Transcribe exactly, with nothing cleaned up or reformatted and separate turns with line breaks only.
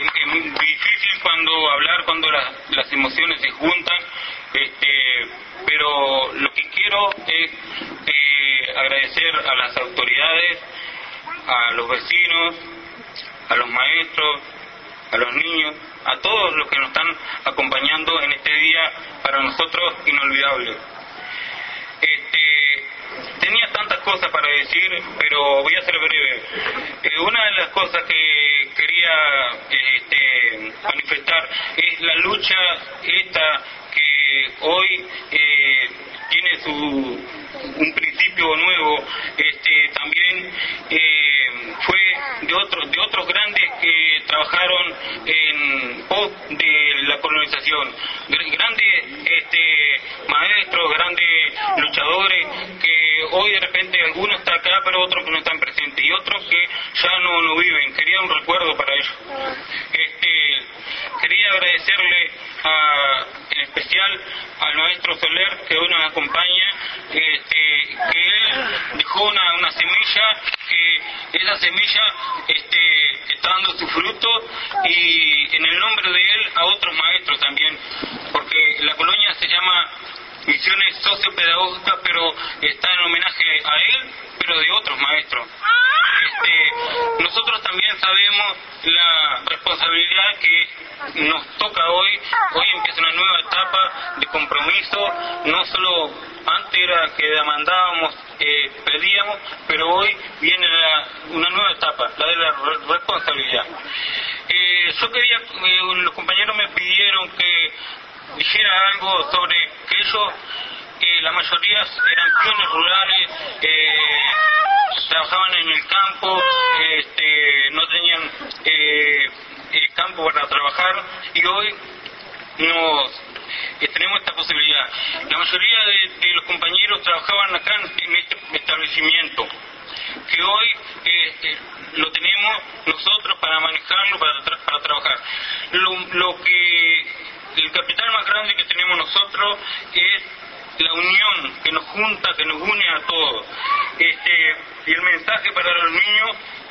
es muy difícil cuando hablar, cuando la, las emociones se juntan, este, pero lo que quiero es eh, agradecer a las autoridades, a los vecinos, a los maestros, a los niños, a todos los que nos están acompañando en este día para nosotros inolvidable. Este, tenía tantas cosas para decir, pero voy a ser breve. Eh, una de las cosas que quería este, manifestar es la lucha esta que hoy eh, tiene su un principio nuevo. Este, también eh, fue de otros de otros grandes que trabajaron en pos de la colonización, grandes este, maestros, grandes luchadores que hoy de repente algunos están acá pero otros que no están presentes y otros que ya no, no viven. Quería un recuerdo para ellos. Este, quería agradecerle a, en especial al maestro Soler que hoy nos acompaña, este, que él dejó una, una semilla, que esa semilla este, está dando su fruto, y en el nombre de él a otros maestros también, porque la colonia se llama Misiones Sociopedagógicas, pero está en homenaje a él, pero de otros maestros. Este, nosotros también sabemos la responsabilidad que nos toca hoy. Hoy empieza una nueva etapa de compromiso, no solo antes era que demandábamos, eh, pedíamos, pero hoy viene la, una nueva etapa, la de la re responsabilidad. Eh, yo quería, eh, los compañeros me pidieron que dijera algo sobre que ellos, eh, la mayoría eran peones rurales, eh, trabajaban en el campo, este, no tenían eh, eh, campo para trabajar, y hoy nos eh, tenemos esta posibilidad. La mayoría de, de los compañeros trabajaban acá en este establecimiento, que hoy eh, lo tenemos nosotros para manejarlo, para, tra para trabajar. Lo, lo que el capital más grande que tenemos nosotros es la unión que nos junta, que nos une a todos. Este, y el mensaje para los niños